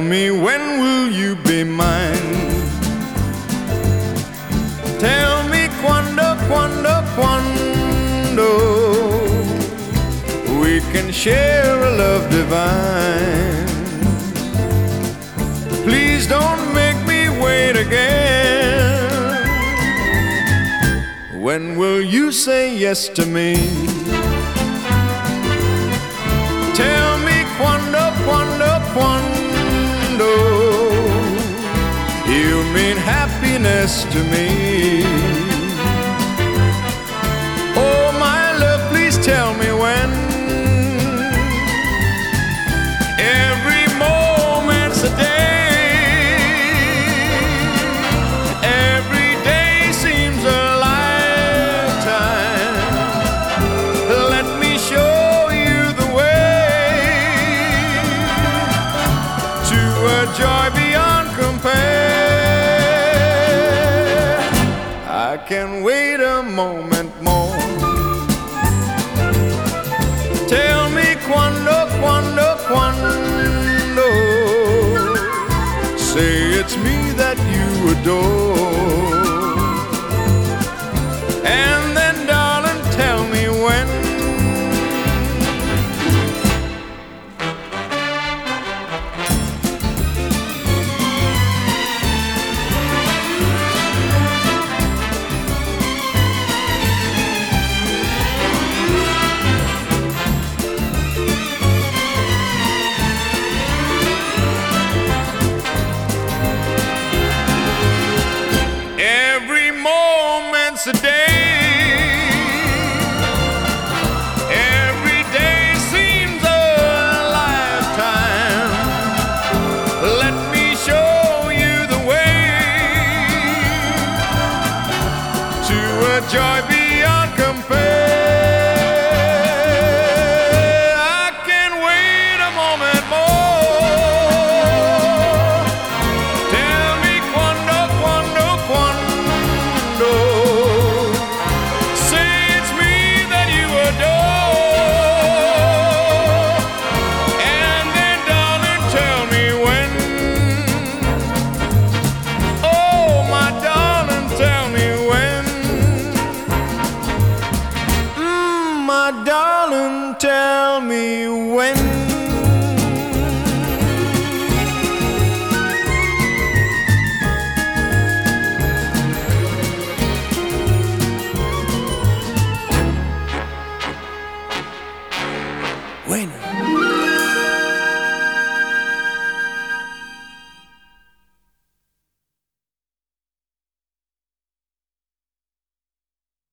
me, when will you be mine? Tell me quando, quando, quando we can share a love divine. Please don't make me wait again. When will you say yes to me? Tell me quando, quando, quando you mean happiness to me. Oh, my love, please tell me when. Every moment's a day. Every day seems a lifetime. Let me show you the way to a joy beyond compare. I can wait a moment more. Tell me quando, quando, quando say it's me that you adore. And then, darling, tell me when. Every moment's a day. Every day seems a lifetime. Let me show you the way to a joy beyond compare. I can wait a moment more. Tell me quando, quando, quando say it's me that you adore. And then, darling, tell me when. Oh, my darling, tell me when. My darling, tell me when. Bueno.